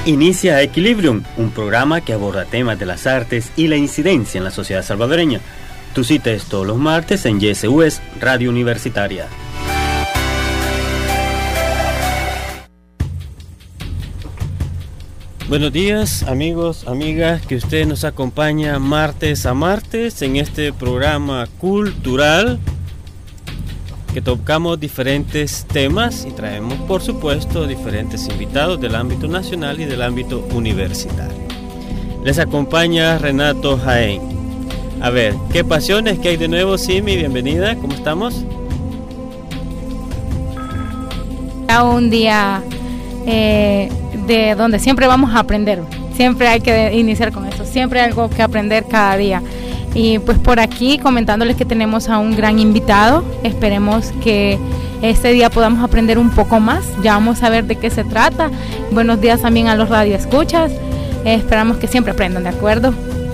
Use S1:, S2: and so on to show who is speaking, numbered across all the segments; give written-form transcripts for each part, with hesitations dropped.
S1: Inicia Equilibrium, un programa que aborda temas de las artes y la incidencia en la sociedad salvadoreña. Tu cita es todos los martes en YSUS Radio Universitaria. Buenos días, amigos, amigas, que usted nos acompaña martes a martes en este programa cultural que tocamos diferentes temas y traemos, por supuesto, diferentes invitados del ámbito nacional y del ámbito universitario. Les acompaña Renato Jaén. A ver, ¿qué pasiones que hay de nuevo, Simi? Bienvenida, ¿cómo estamos?
S2: Un día de donde siempre vamos a aprender, siempre hay que iniciar con eso, siempre hay algo que aprender cada día. Y pues por aquí comentándoles que tenemos a un gran invitado, esperemos que este día podamos aprender un poco más, ya vamos a ver de qué se trata. Buenos días también a los radioescuchas, esperamos que siempre aprendan, ¿de acuerdo?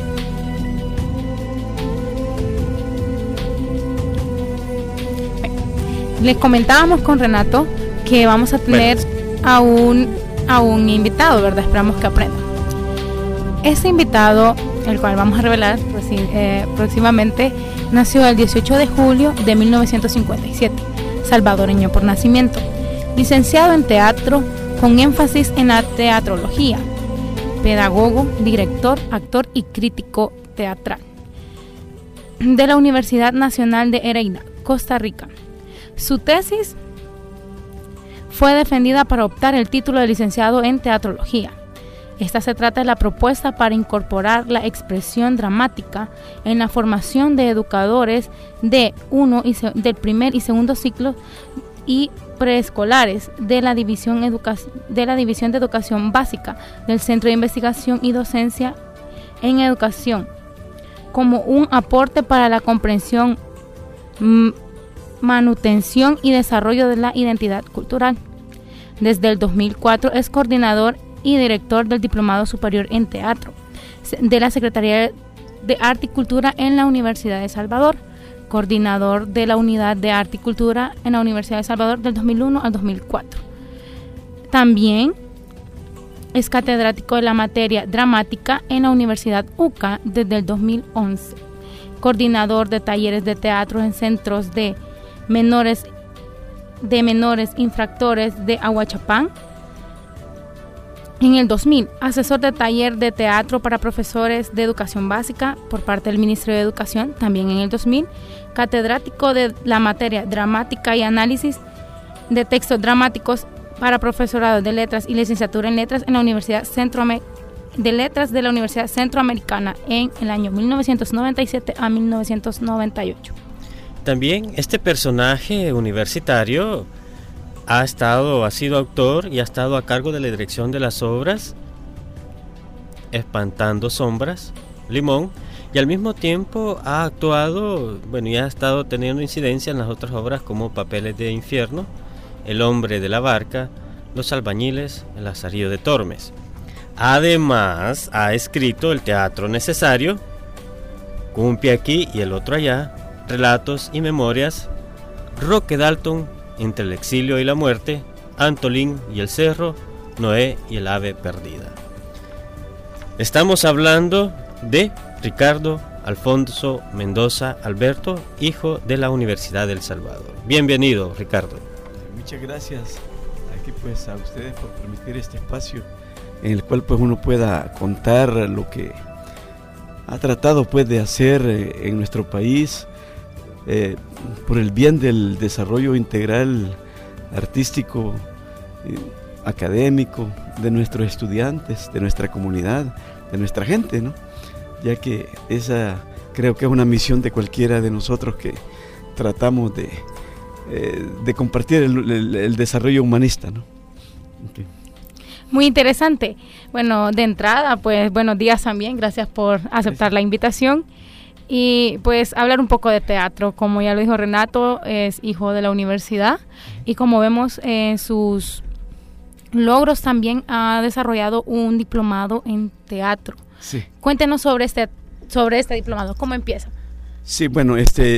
S2: Les comentábamos con Renato que vamos a tener a un invitado, ¿verdad? Esperamos que aprendan. Este invitado, el cual vamos a revelar próximamente, nació el 18 de julio de 1957, salvadoreño por nacimiento, licenciado en teatro con énfasis en la teatrología, pedagogo, director, actor y crítico teatral, de la Universidad Nacional de Heredia, Costa Rica. Su tesis fue defendida para optar el título de licenciado en teatrología. Esta se trata de la propuesta para incorporar la expresión dramática en la formación de educadores del primer y segundo ciclo y preescolares de la División de Educación Básica del Centro de Investigación y Docencia en Educación, como un aporte para la comprensión, manutención y desarrollo de la identidad cultural. Desde el 2004 es coordinador y director del Diplomado Superior en Teatro de la Secretaría de Arte y Cultura en la Universidad de Salvador, coordinador de la Unidad de Arte y Cultura en la Universidad de Salvador del 2001 al 2004. También es catedrático de la materia dramática en la Universidad UCA desde el 2011, coordinador de talleres de teatro en centros de menores infractores de Aguachapán. En el 2000, asesor de taller de teatro para profesores de educación básica por parte del Ministerio de Educación. También en el 2000, catedrático de la materia dramática y análisis de textos dramáticos para profesorado de letras y licenciatura en letras en la Universidad de Letras de la Universidad Centroamericana en el año 1997 a 1998.
S1: También este personaje universitario ha sido autor y ha estado a cargo de la dirección de las obras Espantando Sombras, Limón, y al mismo tiempo ha actuado, y ha estado teniendo incidencia en las otras obras como Papeles de Infierno, El Hombre de la Barca, Los Albañiles, El Lazarillo de Tormes. Además, ha escrito El Teatro Necesario, Un pie aquí y el otro allá, Relatos y Memorias, Roque Dalton, Entre el exilio y la muerte, Antolín y el cerro, Noé y el ave perdida. Estamos hablando de Ricardo Alfonso Mendoza Alberto, hijo de la Universidad del Salvador. Bienvenido, Ricardo.
S3: Muchas gracias aquí pues a ustedes por permitir este espacio en el cual pues uno pueda contar lo que ha tratado pues de hacer en nuestro país por el bien del desarrollo integral artístico, académico de nuestros estudiantes, de nuestra comunidad, de nuestra gente, ¿no? Ya que esa creo que es una misión de cualquiera de nosotros que tratamos de compartir el desarrollo humanista, ¿no? Okay.
S2: Muy interesante. Bueno, de entrada, pues buenos días también, gracias por aceptar la invitación. Y pues hablar un poco de teatro, como ya lo dijo Renato, es hijo de la universidad y como vemos en sus logros también ha desarrollado un diplomado en teatro.
S3: Sí.
S2: Cuéntenos sobre este diplomado, ¿cómo empieza?
S3: Sí, bueno,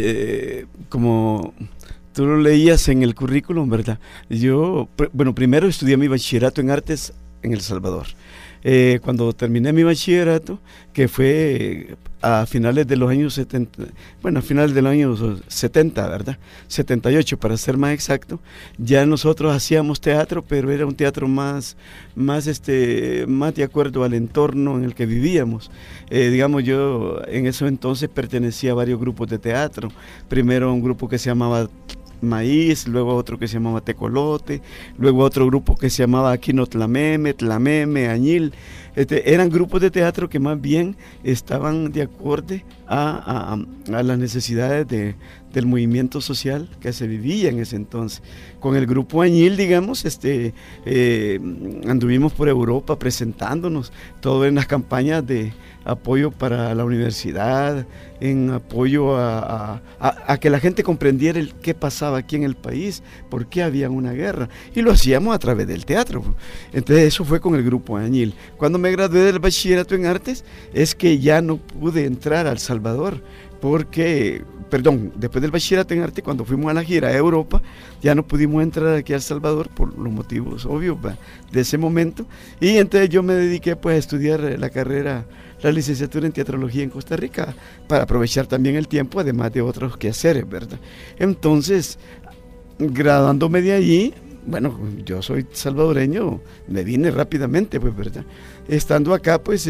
S3: como tú lo leías en el currículum, ¿verdad? Yo, primero estudié mi bachillerato en artes en El Salvador. cuando terminé mi bachillerato, que fue a finales de los años 70, bueno, a finales de los años 70, ¿verdad? 78 para ser más exacto, ya nosotros hacíamos teatro, pero era un teatro más de acuerdo al entorno en el que vivíamos. Digamos, yo en ese entonces pertenecía a varios grupos de teatro, primero a un grupo que se llamaba Maíz, luego otro que se llamaba Tecolote, luego otro grupo que se llamaba Aquino Tlameme, Añil. Eran grupos de teatro que más bien estaban de acorde a las necesidades del movimiento social que se vivía en ese entonces. Con el grupo Añil, digamos, anduvimos por Europa presentándonos, todo en las campañas de apoyo para la universidad, en apoyo a que la gente comprendiera qué pasaba aquí en el país, por qué había una guerra, y lo hacíamos a través del teatro. Entonces eso fue con el grupo Añil. Cuando me gradué del bachillerato en artes, es que ya no pude entrar a El Salvador, después del bachillerato en arte, cuando fuimos a la gira a Europa, ya no pudimos entrar aquí a El Salvador por los motivos obvios de ese momento, y entonces yo me dediqué pues a estudiar la licenciatura en teatrología en Costa Rica, para aprovechar también el tiempo, además de otros quehaceres, ¿verdad? Entonces, graduándome de allí, bueno, yo soy salvadoreño, me vine rápidamente, pues, ¿verdad? Estando acá, pues,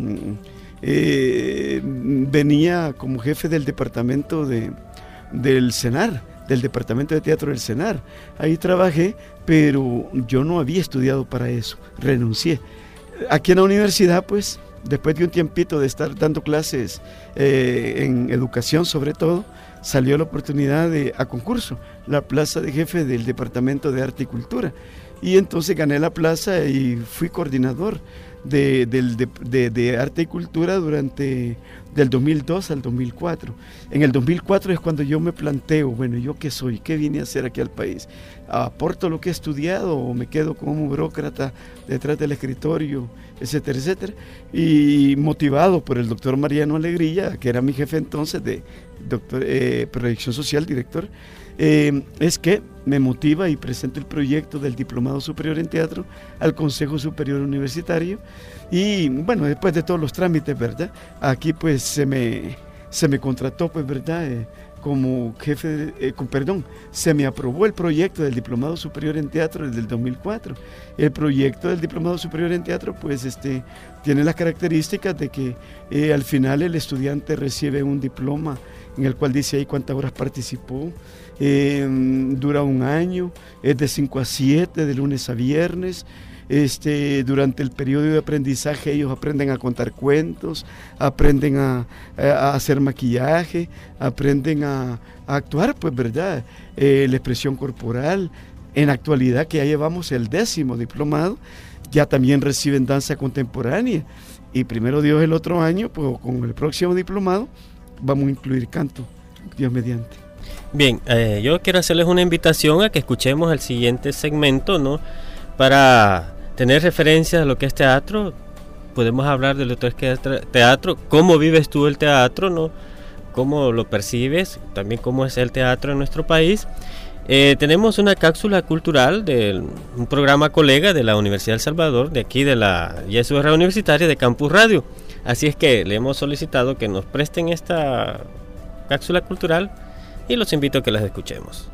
S3: venía como jefe del departamento del CENAR, del departamento de teatro del CENAR. Ahí trabajé, pero yo no había estudiado para eso, renuncié. Aquí en la universidad, pues, después de un tiempito de estar dando clases en educación sobre todo, salió la oportunidad a concurso, la plaza de jefe del departamento de arte y cultura, y entonces gané la plaza y fui coordinador de arte y cultura del 2002 al 2004. En el 2004 es cuando yo me planteo, bueno, ¿yo qué soy? ¿Qué vine a hacer aquí al país? ¿Aporto lo que he estudiado o me quedo como burócrata detrás del escritorio, etcétera, etcétera? Y motivado por el doctor Mariano Alegrilla, que era mi jefe entonces de proyección social, director, es que me motiva y presento el proyecto del Diplomado Superior en Teatro al Consejo Superior Universitario, y bueno, después de todos los trámites, ¿verdad? Aquí pues se me contrató, pues, ¿verdad? Como jefe, se me aprobó el proyecto del Diplomado Superior en Teatro desde el 2004. El proyecto del Diplomado Superior en Teatro, pues, tiene las características de que al final el estudiante recibe un diploma en el cual dice ahí cuántas horas participó, dura 1 año, es de 5 a 7, de lunes a viernes. Durante el periodo de aprendizaje ellos aprenden a contar cuentos, aprenden a hacer maquillaje, aprenden a actuar, pues, ¿verdad? La expresión corporal. En la actualidad, que ya llevamos el 10º diplomado, ya también reciben danza contemporánea, y primero Dios, el otro año, pues con el próximo diplomado vamos a incluir canto, Dios mediante.
S1: Bien, yo quiero hacerles una invitación a que escuchemos el siguiente segmento, ¿no? Para tener referencias a lo que es teatro, podemos hablar de lo que es teatro, cómo vives tú el teatro, ¿no? Cómo lo percibes, también cómo es el teatro en nuestro país. Tenemos una cápsula cultural de un programa colega de la Universidad del Salvador, de aquí de la YSUR Universitaria de Campus Radio. Así es que le hemos solicitado que nos presten esta cápsula cultural y los invito a que las escuchemos.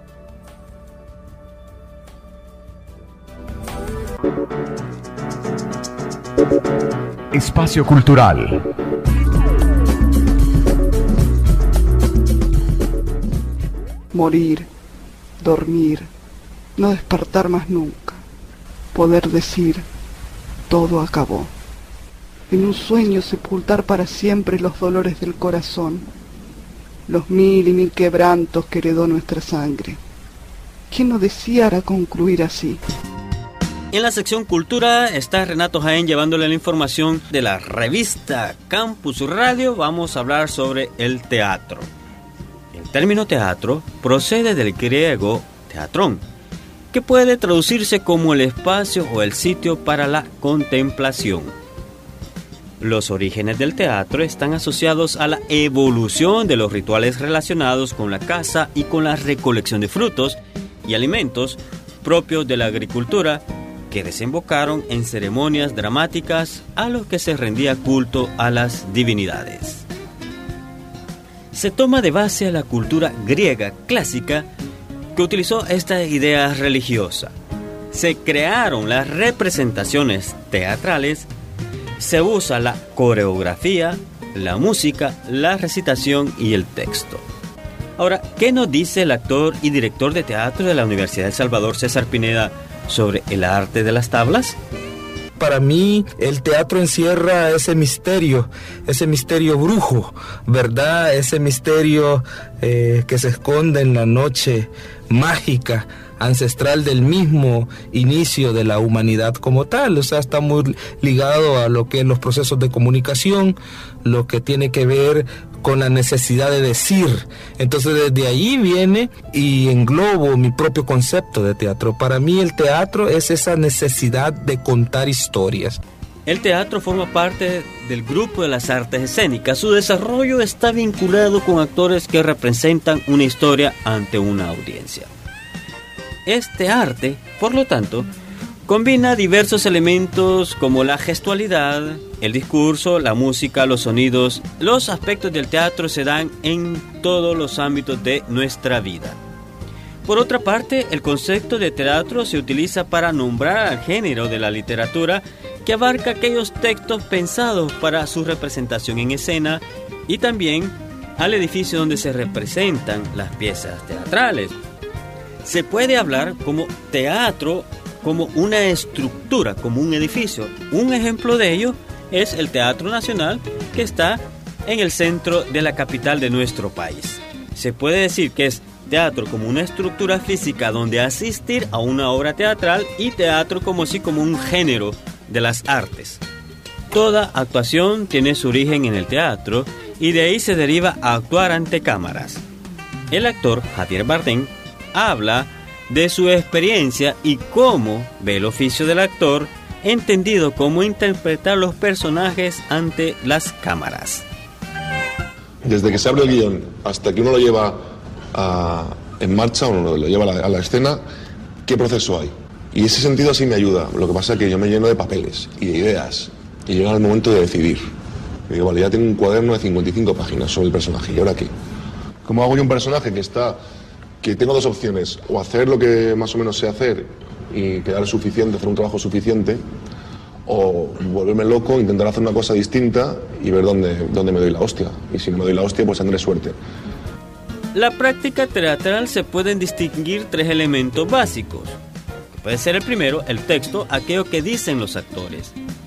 S4: Espacio Cultural.
S5: Morir, dormir, no despertar más nunca, poder decir, todo acabó. En un sueño sepultar para siempre los dolores del corazón, los 1000 y 1000 quebrantos que heredó nuestra sangre. ¿Quién no deseara concluir así?
S6: En la sección Cultura está Renato Jaén llevándole la información de la revista Campus Radio. Vamos a hablar sobre el teatro. El término teatro procede del griego teatrón, que puede traducirse como el espacio o el sitio para la contemplación. Los orígenes del teatro están asociados a la evolución de los rituales relacionados con la caza y con la recolección de frutos y alimentos propios de la agricultura, que desembocaron en ceremonias dramáticas a los que se rendía culto a las divinidades. Se toma de base a la cultura griega clásica que utilizó esta idea religiosa. Se crearon las representaciones teatrales, se usa la coreografía, la música, la recitación y el texto. Ahora, ¿qué nos dice el actor y director de teatro de la Universidad de El Salvador, César Pineda, sobre el arte de las tablas?
S4: Para mí, el teatro encierra ese misterio brujo, ¿verdad? Ese misterio que se esconde en la noche mágica, ancestral del mismo inicio de la humanidad como tal. O sea, está muy ligado a lo que es los procesos de comunicación, lo que tiene que ver con la necesidad de decir. Entonces desde ahí viene y englobo mi propio concepto de teatro. Para mí el teatro es esa necesidad de contar historias.
S6: El teatro forma parte del grupo de las artes escénicas. Su desarrollo está vinculado con actores que representan una historia ante una audiencia. Este arte, por lo tanto, combina diversos elementos como la gestualidad, el discurso, la música, los sonidos. Los aspectos del teatro se dan en todos los ámbitos de nuestra vida. Por otra parte, el concepto de teatro se utiliza para nombrar al género de la literatura que abarca aquellos textos pensados para su representación en escena y también al edificio donde se representan las piezas teatrales. Se puede hablar como teatro como una estructura, como un edificio. Un ejemplo de ello es el Teatro Nacional, que está en el centro de la capital de nuestro país. Se puede decir que es teatro como una estructura física donde asistir a una obra teatral y teatro como un género de las artes. Toda actuación tiene su origen en el teatro y de ahí se deriva a actuar ante cámaras. El actor Javier Bardem habla de su experiencia y cómo ve el oficio del actor, entendido como interpretar los personajes ante las cámaras.
S7: Desde que se abre el guión hasta que uno lo lleva en marcha, uno lo lleva a la escena, ¿qué proceso hay? Y ese sentido así me ayuda. Lo que pasa es que yo me lleno de papeles y de ideas y llega el momento de decidir. Y digo, vale, ya tengo un cuaderno de 55 páginas sobre el personaje, ¿y ahora qué? ¿Cómo hago yo un personaje que tengo dos opciones, o hacer lo que más o menos sé hacer y quedar suficiente, hacer un trabajo suficiente, o volverme loco, intentar hacer una cosa distinta y ver dónde me doy la hostia? Y si no me doy la hostia, pues tendré suerte.
S6: La práctica teatral se pueden distinguir tres elementos básicos. Puede ser el primero, el texto, aquello que dicen los actores.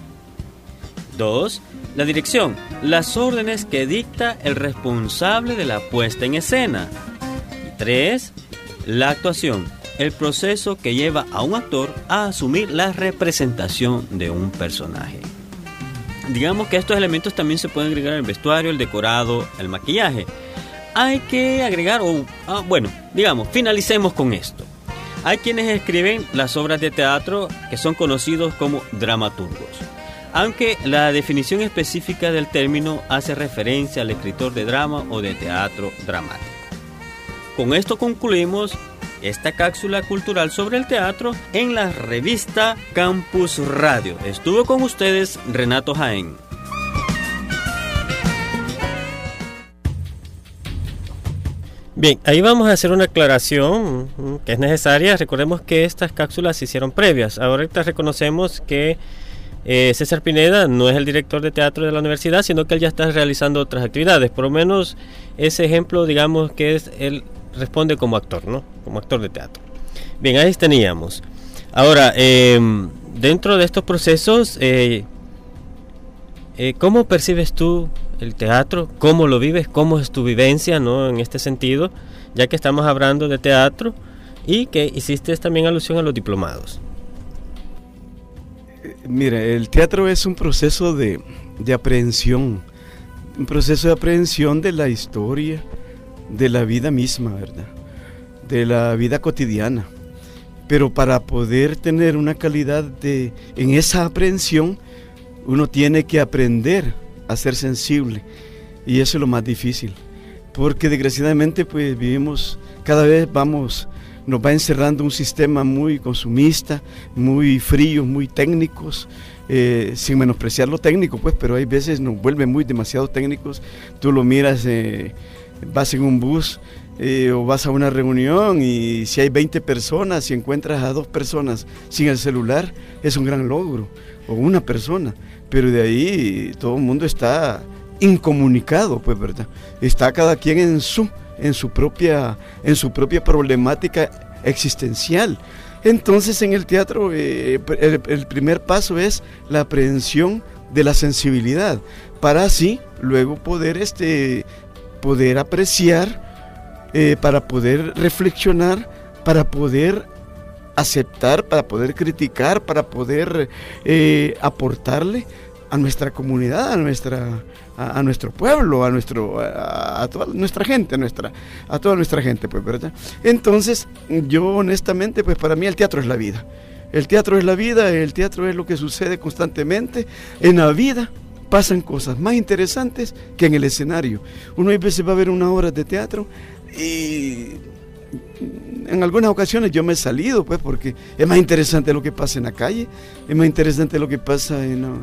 S6: 2. La dirección, las órdenes que dicta el responsable de la puesta en escena. 3. La actuación, el proceso que lleva a un actor a asumir la representación de un personaje. Digamos que estos elementos también se pueden agregar al vestuario, el decorado, el maquillaje. Hay que agregar, finalicemos con esto. Hay quienes escriben las obras de teatro que son conocidos como dramaturgos, aunque la definición específica del término hace referencia al escritor de drama o de teatro dramático. Con esto concluimos esta cápsula cultural sobre el teatro en la revista Campus Radio. Estuvo con ustedes Renato Jaén.
S1: Bien, ahí vamos a hacer una aclaración que es necesaria. Recordemos que estas cápsulas se hicieron previas. Ahorita reconocemos que César Pineda no es el director de teatro de la universidad, sino que él ya está realizando otras actividades. Por lo menos ese ejemplo, digamos que es él responde como actor, ¿no? Como actor de teatro. Bien, ahí teníamos. Ahora, dentro de estos procesos, ¿cómo percibes tú el teatro? ¿Cómo lo vives? ¿Cómo es tu vivencia, ¿no? En este sentido, ya que estamos hablando de teatro y que hiciste también alusión a los diplomados.
S3: Mira, el teatro es un proceso de aprehensión, un proceso de aprehensión de la historia, de la vida misma, ¿verdad? De la vida cotidiana. Pero para poder tener una calidad en esa aprehensión, uno tiene que aprender a ser sensible, y eso es lo más difícil, porque desgraciadamente pues vivimos, cada vez vamos nos va encerrando un sistema muy consumista, muy frío, muy técnicos, sin menospreciar lo técnico, pues, pero hay veces nos vuelve demasiado técnicos. Tú lo miras, vas en un bus o vas a una reunión y si hay 20 personas y encuentras a 2 personas sin el celular, es un gran logro, o una persona, pero de ahí todo el mundo está incomunicado, pues, ¿verdad? Está cada quien en su propia problemática existencial. Entonces en el teatro el primer paso es la aprehensión de la sensibilidad, para así luego poder apreciar, para poder reflexionar, para poder aceptar, para poder criticar, para poder aportarle a nuestra comunidad, a nuestro pueblo, a toda nuestra gente, a toda nuestra gente, pues, ¿verdad? Entonces, yo honestamente, pues para mí el teatro es la vida. El teatro es la vida, el teatro es lo que sucede constantemente en la vida. Pasan cosas más interesantes que en el escenario. Uno a veces va a ver una obra de teatro y en algunas ocasiones yo me he salido, pues, porque es más interesante lo que pasa en la calle, es más interesante lo que pasa en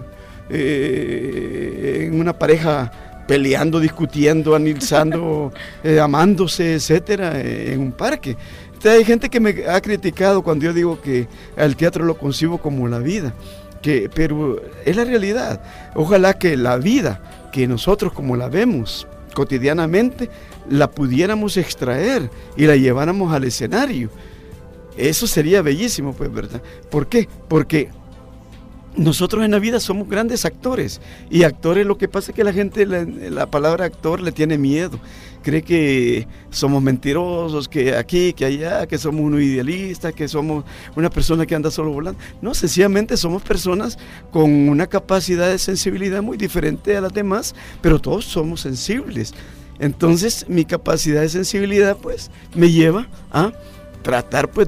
S3: una pareja peleando, discutiendo, analizando, amándose, etcétera, en un parque. Entonces, hay gente que me ha criticado cuando yo digo que al teatro lo concibo como la vida, pero es la realidad. Ojalá que la vida, que nosotros como la vemos cotidianamente, la pudiéramos extraer y la lleváramos al escenario. Eso sería bellísimo, pues, ¿verdad? ¿Por qué? Porque nosotros en la vida somos grandes actores, y actores, lo que pasa es que la gente la palabra actor le tiene miedo, cree que somos mentirosos, que aquí, que allá, que somos unos idealistas, que somos una persona que anda solo volando. No, sencillamente somos personas con una capacidad de sensibilidad muy diferente a las demás, pero todos somos sensibles. Entonces mi capacidad de sensibilidad, pues, me lleva a tratar, pues,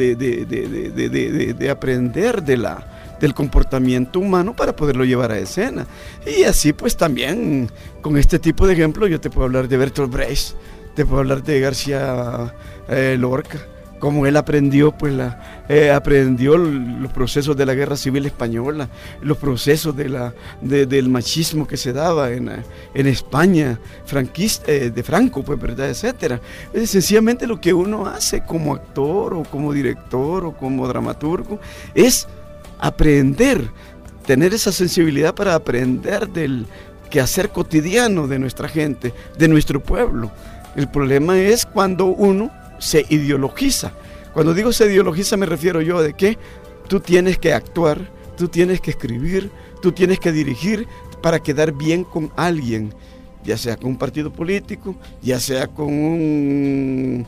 S3: de aprender del comportamiento humano para poderlo llevar a escena. Y así, pues, también con este tipo de ejemplos yo te puedo hablar de Bertolt Brecht, te puedo hablar de García Lorca, como él aprendió, pues, aprendió los procesos de la Guerra Civil Española, los procesos del machismo que se daba en España franquista, de Franco, pues, ¿verdad?, etcétera. Es sencillamente lo que uno hace como actor o como director o como dramaturgo es aprender, tener esa sensibilidad para aprender del quehacer cotidiano de nuestra gente, de nuestro pueblo. El problema es cuando uno se ideologiza. Cuando digo se ideologiza, me refiero yo de que tú tienes que actuar, tú tienes que escribir, tú tienes que dirigir para quedar bien con alguien, ya sea con un partido político, ya sea con un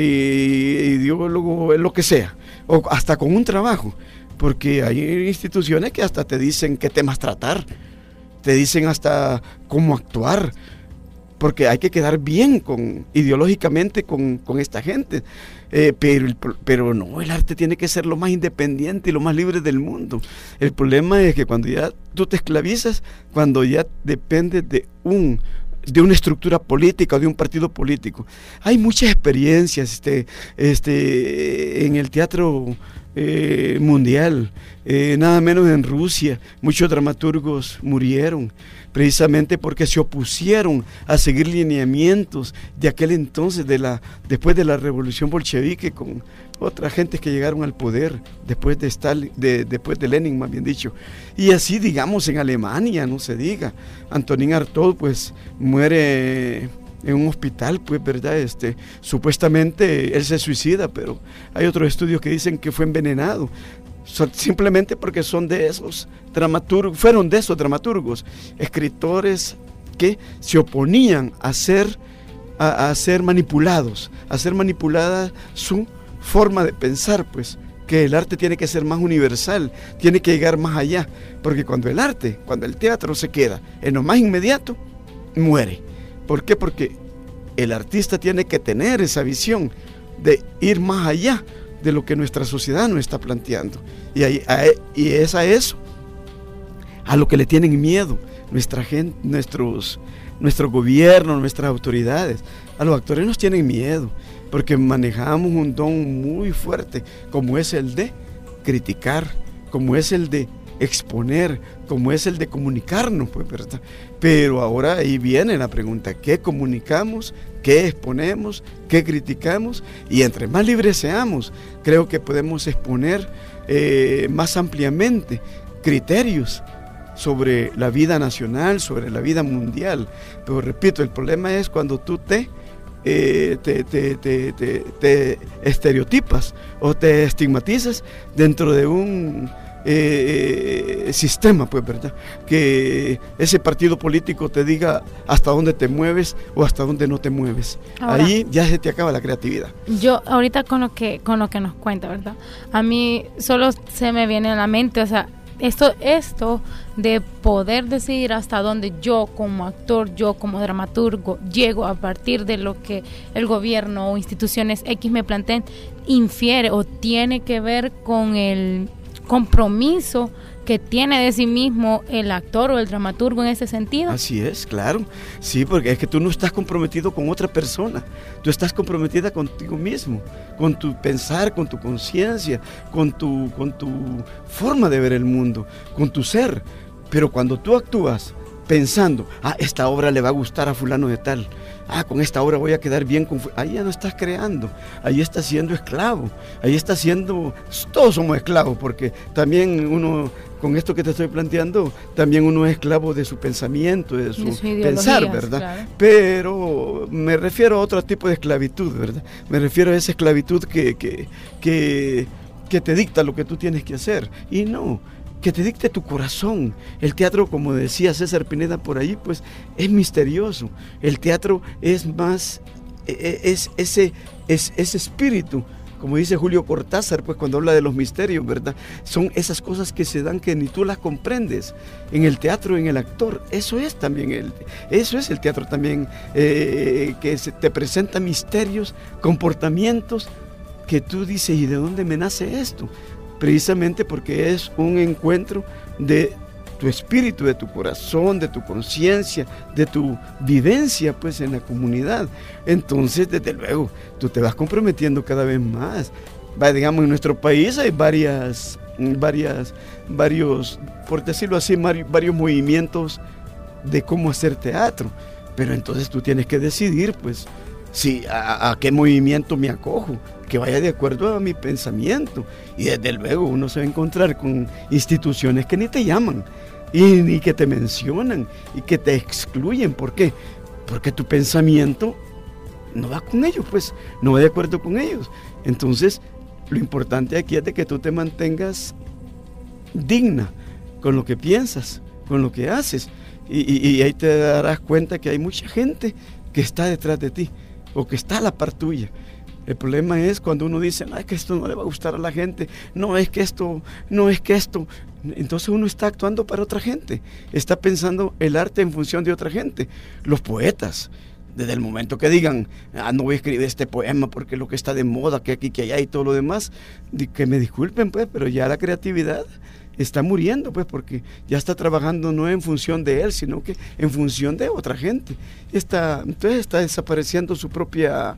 S3: ideólogo, lo que sea, o hasta con un trabajo. Porque hay instituciones que hasta te dicen qué temas tratar, te dicen hasta cómo actuar, porque hay que quedar bien ideológicamente con esta gente. Pero no, el arte tiene que ser lo más independiente y lo más libre del mundo. El problema es que cuando ya tú te esclavizas, cuando ya dependes de una estructura política o de un partido político. Hay muchas experiencias en el teatro mundial, nada menos en Rusia. Muchos dramaturgos murieron precisamente porque se opusieron a seguir lineamientos de aquel entonces, después de la revolución bolchevique, con otras gentes que llegaron al poder después de Stalin, después de Lenin, más bien dicho. Y así, digamos, en Alemania, no se diga. Antonín Artaud, pues, muere en un hospital, pues, ¿verdad? Supuestamente él se suicida, pero hay otros estudios que dicen que fue envenenado, simplemente porque fueron de esos dramaturgos, escritores que se oponían a ser manipulados, a ser manipulada su forma de pensar, pues, que el arte tiene que ser más universal, tiene que llegar más allá, porque cuando el teatro se queda en lo más inmediato, muere. ¿Por qué? Porque el artista tiene que tener esa visión de ir más allá de lo que nuestra sociedad nos está planteando. Y es a eso a lo que le tienen miedo nuestra gente, nuestro gobierno, nuestras autoridades. A los actores nos tienen miedo. porque manejamos un don muy fuerte, como es el de criticar, como es el de exponer, como es el de comunicarnos, pues, ¿verdad? Pero ahora ahí viene la pregunta: ¿qué comunicamos? ¿Qué exponemos? ¿Qué criticamos? Y entre más libres seamos, creo que podemos exponer más ampliamente criterios sobre la vida nacional, sobre la vida mundial. Pero repito, el problema es cuando tú te estereotipas o te estigmatizas dentro de un sistema, pues, ¿verdad? Que ese partido político te diga hasta dónde te mueves o hasta dónde no te mueves. Ahora, ahí ya se te acaba la creatividad.
S2: Yo ahorita con lo que nos cuenta, ¿verdad? A mí solo se me viene a la mente, o sea, esto de poder decidir hasta dónde yo como actor, yo como dramaturgo llego a partir de lo que el gobierno o instituciones X me planteen, infiere o tiene que ver con el compromiso que tiene de sí mismo el actor o el dramaturgo en ese sentido.
S3: Así es, claro. Sí, porque es que tú no estás comprometido con otra persona, tú estás comprometida contigo mismo, con tu pensar, con tu conciencia, con tu forma de ver el mundo, con tu ser. Pero cuando tú actúas pensando, esta obra le va a gustar a fulano de tal, con esta obra voy a quedar bien con... Ahí ya no estás creando, ahí estás siendo esclavo, ahí estás siendo... Todos somos esclavos, porque también uno, con esto que te estoy planteando, también uno es esclavo de su pensamiento, de su pensar, ¿verdad? Claro. Pero me refiero a otro tipo de esclavitud, ¿verdad? Me refiero a esa esclavitud que te dicta lo que tú tienes que hacer, y no... que te dicte tu corazón. El teatro, como decía César Pineda por ahí, pues es misterioso. El teatro es más, es ese espíritu, como dice Julio Cortázar, pues cuando habla de los misterios, ¿verdad? Son esas cosas que se dan que ni tú las comprendes. En el teatro, en el actor, eso es también eso es el teatro también, que te presenta misterios, comportamientos que tú dices, ¿y de dónde me nace esto? Precisamente porque es un encuentro de tu espíritu, de tu corazón, de tu conciencia, de tu vivencia, pues, en la comunidad. Entonces, desde luego, tú te vas comprometiendo cada vez más. Digamos, en nuestro país hay varios, por decirlo así, varios movimientos de cómo hacer teatro. Pero entonces tú tienes que decidir, pues, si a qué movimiento me acojo, que vaya de acuerdo a mi pensamiento. Y desde luego uno se va a encontrar con instituciones que ni te llaman y ni que te mencionan y que te excluyen. ¿Por qué? Porque tu pensamiento no va con ellos, pues no va de acuerdo con ellos. Entonces lo importante aquí es de que tú te mantengas digna con lo que piensas, con lo que haces, y ahí te darás cuenta que hay mucha gente que está detrás de ti o que está a la par tuya. El problema es cuando uno dice, no, es que esto no le va a gustar a la gente, no es que esto. Entonces uno está actuando para otra gente, está pensando el arte en función de otra gente. Los poetas, desde el momento que digan, no voy a escribir este poema porque lo que está de moda, que aquí, que allá y todo lo demás, que me disculpen, pues, pero ya la creatividad está muriendo, pues, porque ya está trabajando no en función de él, sino que en función de otra gente. Entonces está desapareciendo su propia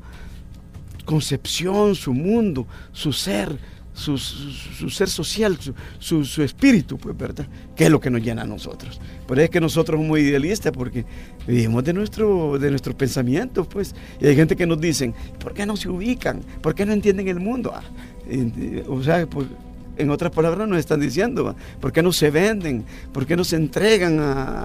S3: concepción, su mundo, su ser, su ser social, su espíritu, pues, ¿verdad? Que es lo que nos llena a nosotros. Por eso es que nosotros somos idealistas, porque vivimos de nuestro pensamiento, pues. Y hay gente que nos dicen, ¿por qué no se ubican? ¿Por qué no entienden el mundo? O sea, pues, en otras palabras nos están diciendo, ¿por qué no se venden? ¿Por qué no se entregan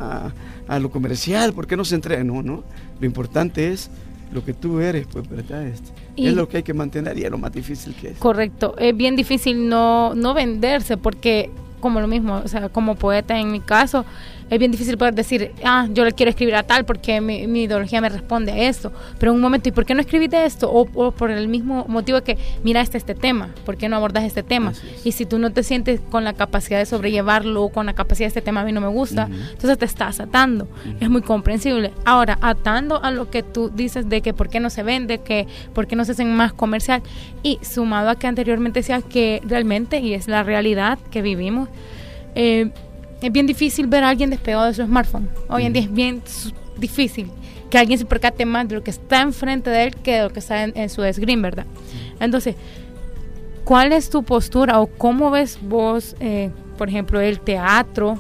S3: a lo comercial? ¿Por qué no se entregan? No, lo importante es lo que tú eres, pues, ¿verdad? Es lo que hay que mantener y es lo más difícil que es.
S2: Correcto, es bien difícil no venderse, porque como lo mismo, o sea, como poeta en mi caso, es bien difícil poder decir, yo le quiero escribir a tal porque mi ideología me responde a esto, pero en un momento, ¿y por qué no escribiste esto? O por el mismo motivo que, mira, este tema, ¿por qué no abordas este tema? Y si tú no te sientes con la capacidad de sobrellevarlo o con la capacidad de este tema a mí no me gusta, entonces te estás atando, es muy comprensible. Ahora, atando a lo que tú dices de que por qué no se vende, que por qué no se hacen más comercial, y sumado a que anteriormente decías que realmente, y es la realidad que vivimos, es bien difícil ver a alguien despegado de su smartphone. Hoy en día es bien difícil que alguien se percate más de lo que está enfrente de él que de lo que está en su screen, ¿verdad? Entonces, ¿cuál es tu postura o cómo ves vos, por ejemplo, el teatro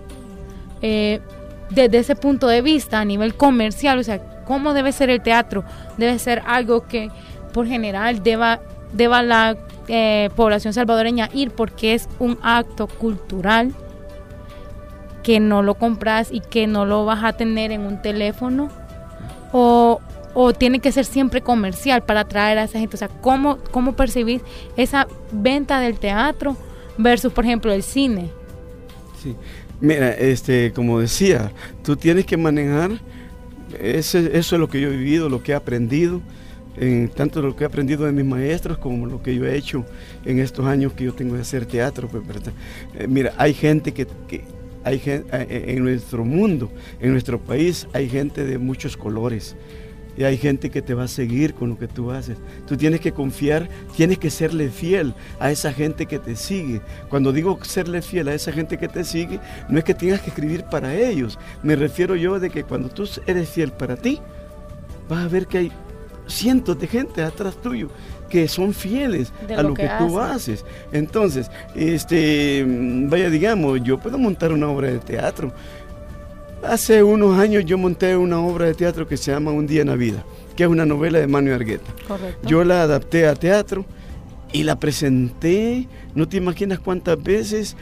S2: desde ese punto de vista a nivel comercial? O sea, ¿cómo debe ser el teatro? ¿Debe ser algo que por general deba la población salvadoreña ir porque es un acto cultural que no lo compras y que no lo vas a tener en un teléfono? ¿O tiene que ser siempre comercial para atraer a esa gente? O sea, ¿cómo percibís esa venta del teatro versus, por ejemplo, el cine?
S3: Sí, mira, como decía, tú tienes que manejar, eso es lo que yo he vivido, lo que he aprendido, tanto lo que he aprendido de mis maestros como lo que yo he hecho en estos años que yo tengo de hacer teatro, pues, ¿verdad? Mira, hay gente hay gente en nuestro mundo, en nuestro país, hay gente de muchos colores. Y hay gente que te va a seguir con lo que tú haces. Tú tienes que confiar, tienes que serle fiel a esa gente que te sigue. Cuando digo serle fiel a esa gente que te sigue, no es que tengas que escribir para ellos. Me refiero yo de que cuando tú eres fiel para ti, vas a ver que hay cientos de gente atrás tuyo que son fieles a lo que tú haces. Entonces, vaya, digamos, yo puedo montar una obra de teatro. Hace unos años yo monté una obra de teatro que se llama Un día en la vida, que es una novela de Manuel Argueta.
S2: Correcto.
S3: Yo la adapté a teatro y la presenté, no te imaginas cuántas veces,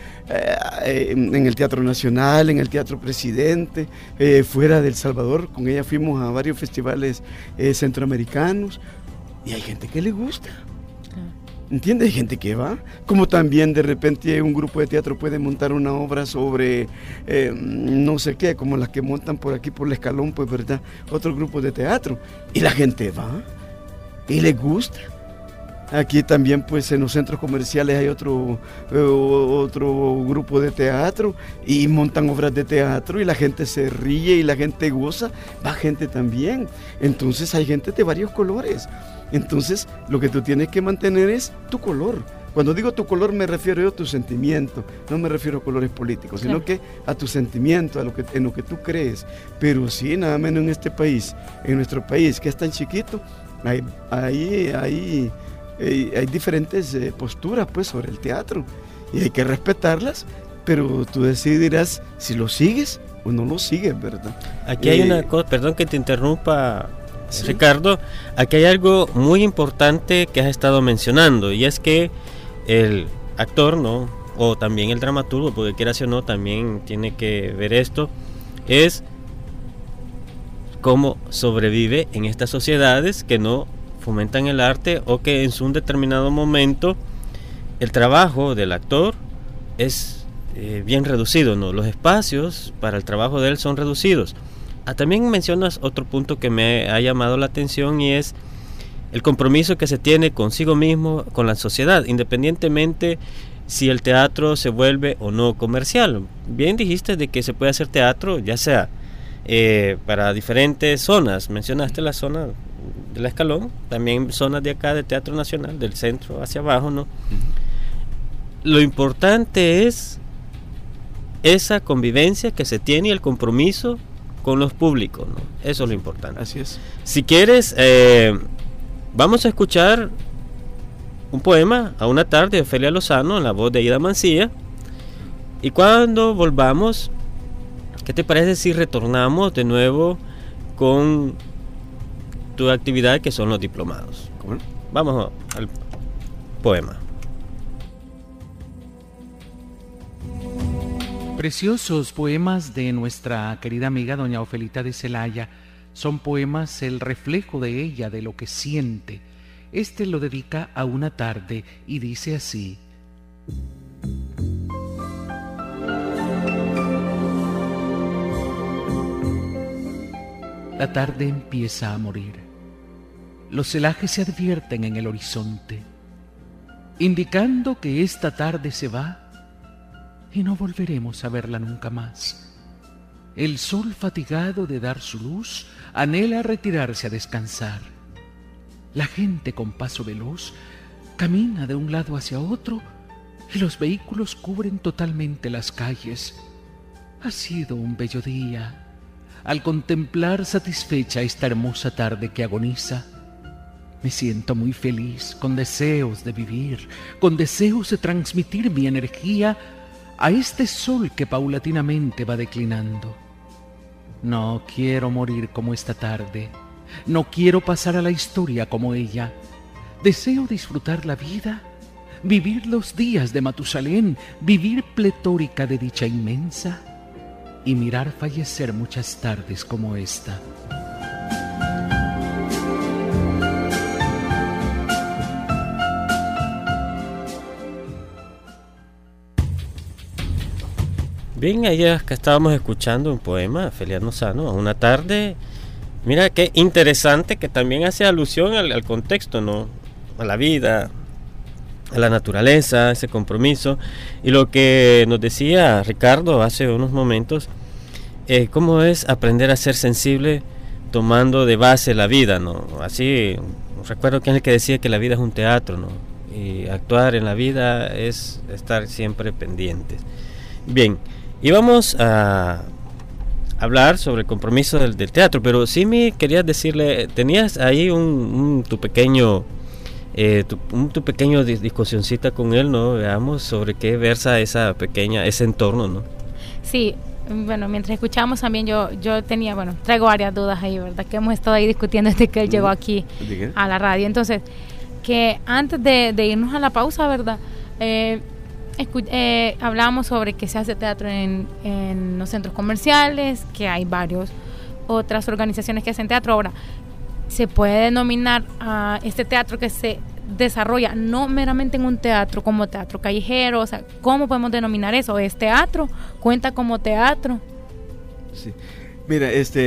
S3: en el Teatro Nacional, en el Teatro Presidente, fuera de El Salvador. Con ella fuimos a varios festivales centroamericanos y hay gente que le gusta. ¿Entiendes? Hay gente que va, como también de repente un grupo de teatro puede montar una obra sobre no sé qué, como las que montan por aquí por el Escalón, pues, ¿verdad? Otro grupo de teatro, y la gente va y les gusta. Aquí también, pues, en los centros comerciales hay otro grupo de teatro y montan obras de teatro y la gente se ríe y la gente goza, va gente también. Entonces hay gente de varios colores. Entonces, lo que tú tienes que mantener es tu color. Cuando digo tu color me refiero yo a tu sentimiento, no me refiero a colores políticos, sino que a tu sentimiento, en lo que tú crees. Pero sí, nada menos en este país, en nuestro país, que es tan chiquito, hay diferentes posturas, pues, sobre el teatro, y hay que respetarlas, pero tú decidirás si lo sigues o no lo sigues, ¿verdad?
S1: Aquí hay una cosa, perdón que te interrumpa, ¿sí? Ricardo, aquí hay algo muy importante que has estado mencionando, y es que el actor, ¿no?, o también el dramaturgo, porque quieras o no, también tiene que ver esto, es cómo sobrevive en estas sociedades que no fomentan el arte, o que en un determinado momento el trabajo del actor es bien reducido, ¿no? Los espacios para el trabajo de él son reducidos. También mencionas otro punto que me ha llamado la atención, y es el compromiso que se tiene consigo mismo, con la sociedad, independientemente si el teatro se vuelve o no comercial. Bien dijiste de que se puede hacer teatro, ya sea para diferentes zonas. Mencionaste la zona del Escalón, también zonas de acá de Teatro Nacional, del centro hacia abajo, ¿no? Lo importante es esa convivencia que se tiene y el compromiso con los públicos, ¿no? Eso es lo importante.
S3: Así es.
S1: Si quieres, vamos a escuchar un poema, A una tarde, de Ofelia Lozano, en la voz de Aida Mancilla, y cuando volvamos, ¿qué te parece si retornamos de nuevo con tu actividad, que son los diplomados?
S3: ¿Cómo no?
S1: Vamos al poema.
S8: Preciosos poemas de nuestra querida amiga doña Ofelita de Celaya. Son poemas el reflejo de ella, de lo que siente. Este lo dedica a una tarde y dice así: la tarde empieza a morir. Los celajes se advierten en el horizonte, indicando que esta tarde se va y no volveremos a verla nunca más. El sol, fatigado de dar su luz, anhela retirarse a descansar. La gente, con paso veloz, camina de un lado hacia otro y los vehículos cubren totalmente las calles. Ha sido un bello día. al contemplar satisfecha esta hermosa tarde que agoniza, me siento muy feliz, con deseos de vivir, con deseos de transmitir mi energía a este sol que paulatinamente va declinando. No quiero morir como esta tarde, no quiero pasar a la historia como ella. Deseo disfrutar la vida, vivir los días de Matusalén, vivir pletórica de dicha inmensa y mirar fallecer muchas tardes como esta.
S1: Bien, ayer que estábamos escuchando un poema de Feliano Sano, a una tarde, mira qué interesante, que también hace alusión al contexto, ¿no? A la vida, a la naturaleza, ese compromiso, y lo que nos decía Ricardo hace unos momentos, cómo es aprender a ser sensible tomando de base la vida, ¿no? Así, recuerdo que es el que decía que la vida es un teatro, ¿no? Y actuar en la vida es estar siempre pendientes. Bien, y vamos a hablar sobre el compromiso del teatro, pero sí me querías decirle, tenías ahí tu pequeño discusioncita con él, ¿no? Veamos sobre qué versa ese entorno, ¿no?
S2: Sí, bueno, mientras escuchábamos también yo tenía, traigo varias dudas ahí, ¿verdad? Que hemos estado ahí discutiendo desde que él llegó aquí a la radio. Entonces, que antes de irnos a la pausa, ¿verdad? Hablábamos sobre que se hace teatro en los centros comerciales, que hay otras organizaciones que hacen teatro. Ahora, se puede denominar a este teatro que se desarrolla no meramente en un teatro como teatro callejero, o sea, ¿cómo podemos denominar eso? ¿Es teatro? ¿Cuenta como teatro?
S3: Sí. Mira,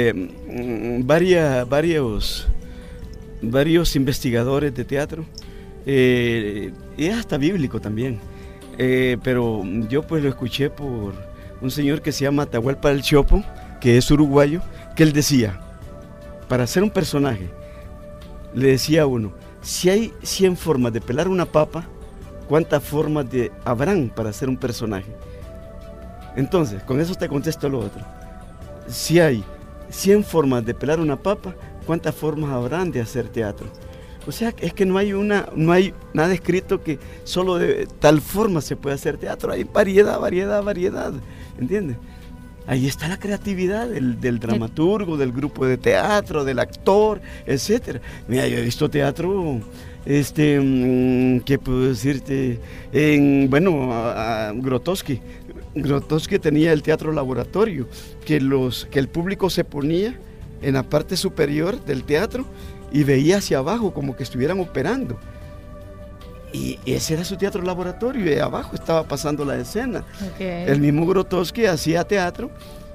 S3: varios investigadores de teatro, y hasta bíblico también, pero yo pues lo escuché por un señor que se llama Atahualpa del Chopo, que es uruguayo, que él decía, para ser un personaje, le decía a uno, si hay 100 formas de pelar una papa, ¿cuántas formas habrán para hacer un personaje? Entonces, con eso te contesto lo otro. Si hay 100 formas de pelar una papa, ¿cuántas formas habrán de hacer teatro? O sea, es que no hay nada escrito que solo de tal forma se puede hacer teatro. Hay variedad, ¿entiendes? Ahí está la creatividad del dramaturgo, del grupo de teatro, del actor, etcétera. Mira, yo he visto teatro, ¿qué puedo decirte? Grotowski. Grotowski tenía el teatro laboratorio, que el público se ponía en la parte superior del teatro y veía hacia abajo como que estuvieran operando. Y ese era su teatro laboratorio, y abajo estaba pasando la escena. Okay. El mismo Grotowski hacía teatro,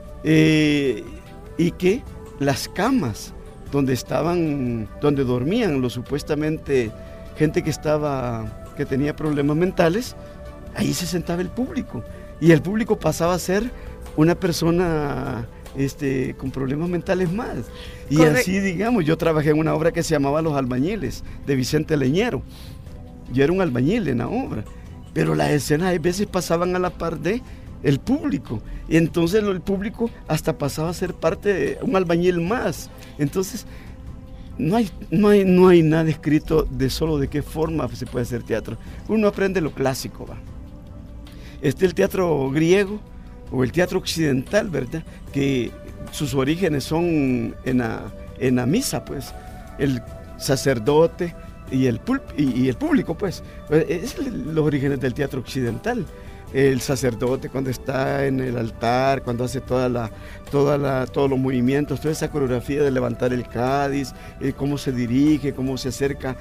S3: y que las camas donde dormían los supuestamente gente que tenía problemas mentales, ahí se sentaba el público, y el público pasaba a ser una persona con problemas mentales más. Y así, digamos, yo trabajé en una obra que se llamaba Los Albañiles, de Vicente Leñero. Yo era un albañil en la obra, pero las escenas a veces pasaban a la par de el público, y entonces el público hasta pasaba a ser parte de un albañil más. Entonces no hay nada escrito de solo de qué forma se puede hacer teatro. Uno aprende lo clásico, ¿va? El teatro griego o el teatro occidental, ¿verdad? Que sus orígenes son en la misa, pues, el sacerdote y el público, pues, es los orígenes del teatro occidental. El sacerdote cuando está en el altar, cuando hace todos los movimientos, toda esa coreografía de levantar el cádiz, cómo se dirige, cómo se acerca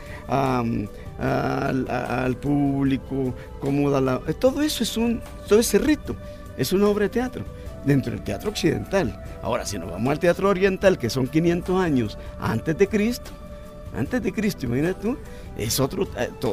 S3: al público, cómo da todo eso todo ese rito es una obra de teatro dentro del teatro occidental. Ahora, si nos vamos al teatro oriental, que son 500 años antes de Cristo, imagínate tú, es otra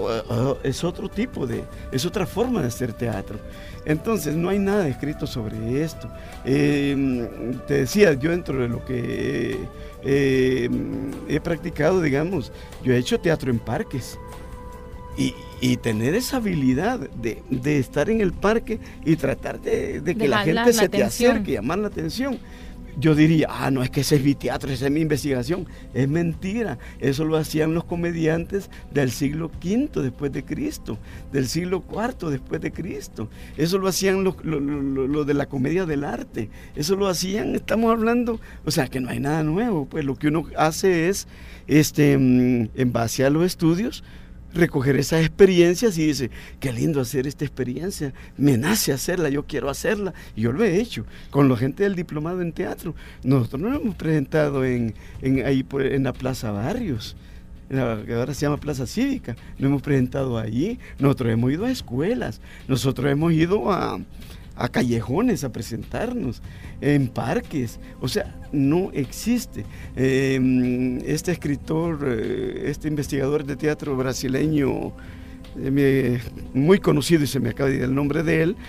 S3: forma de hacer teatro. Entonces no hay nada escrito sobre esto. Te decía, yo dentro de lo que he practicado, digamos, yo he hecho teatro en parques, y tener esa habilidad de estar en el parque y tratar de que la gente se te acerque, llamar la atención. yo diría, no, es que ese es mi teatro, esa es mi investigación. Es mentira. Eso lo hacían los comediantes del siglo V después de Cristo, del siglo IV después de Cristo. Eso lo hacían lo de la comedia del arte. Eso lo hacían, estamos hablando, o sea, que no hay nada nuevo. Pues lo que uno hace es, en base a los estudios, recoger esas experiencias y dice, qué lindo hacer esta experiencia, me nace hacerla, yo quiero hacerla, y yo lo he hecho con la gente del diplomado en teatro. Nosotros nos hemos presentado ahí en la Plaza Barrios, que ahora se llama Plaza Cívica, nos hemos presentado allí, nosotros hemos ido a escuelas, nosotros hemos ido a callejones a presentarnos, en parques, o sea, no existe. Este escritor, este investigador de teatro brasileño, muy conocido, y se me acaba de ir el nombre de él,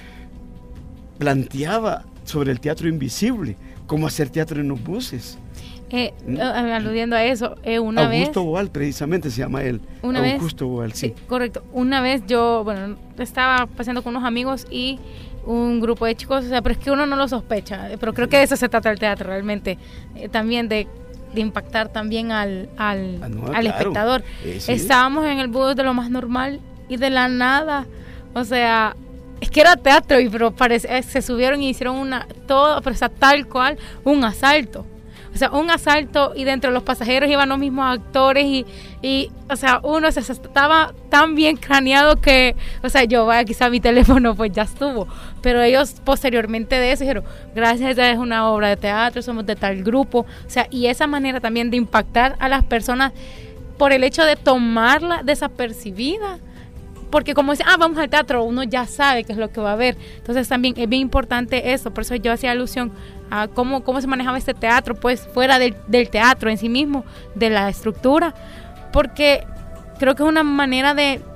S3: planteaba sobre el teatro invisible, cómo hacer teatro en los buses.
S2: Aludiendo a eso, una vez...
S3: Augusto Boal, precisamente se llama él. Augusto Boal, sí.
S2: Correcto. Una vez yo, estaba paseando con unos amigos y un grupo de chicos, o sea, pero es que uno no lo sospecha, pero creo que de eso se trata el teatro realmente, también de impactar también al espectador. Sí. Estábamos en el bus de lo más normal y de la nada, o sea, es que era teatro, pero se subieron y hicieron tal cual, un asalto. O sea, un asalto, y dentro de los pasajeros iban los mismos actores y o sea, uno se estaba tan bien craneado que, o sea, yo, quizá mi teléfono pues ya estuvo, pero ellos posteriormente de eso dijeron, gracias, es una obra de teatro, somos de tal grupo, o sea, y esa manera también de impactar a las personas por el hecho de tomarla desapercibida, porque como dicen, vamos al teatro, uno ya sabe qué es lo que va a ver. Entonces también es bien importante eso, por eso yo hacía alusión a cómo se manejaba este teatro, pues fuera del teatro en sí mismo, de la estructura, porque creo que es una manera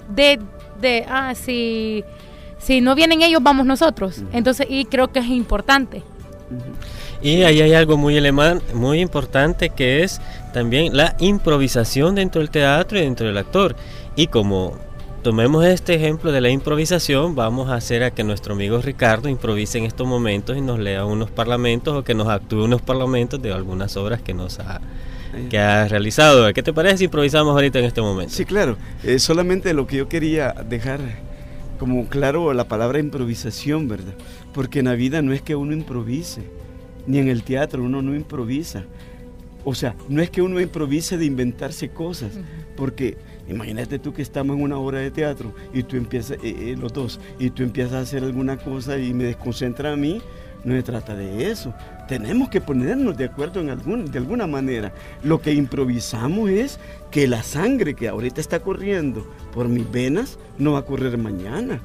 S2: si no vienen ellos, vamos nosotros. Entonces, y creo que es importante.
S1: Y ahí hay algo muy importante, que es también la improvisación dentro del teatro y dentro del actor. Y como tomemos este ejemplo de la improvisación, vamos a hacer a que nuestro amigo Ricardo improvise en estos momentos y nos lea unos parlamentos, o que nos actúe unos parlamentos de algunas obras que ha realizado. ¿Qué te parece si improvisamos ahorita en este momento?
S3: Sí, claro. Solamente lo que yo quería dejar como claro, la palabra improvisación, ¿verdad? Porque en la vida no es que uno improvise, ni en el teatro uno no improvisa. O sea, no es que uno improvise de inventarse cosas, porque imagínate tú que estamos en una obra de teatro y tú empiezas, los dos, y tú empiezas a hacer alguna cosa y me desconcentra a mí. No se trata de eso. Tenemos que ponernos de acuerdo de alguna manera. Lo que improvisamos es que la sangre que ahorita está corriendo por mis venas no va a correr mañana.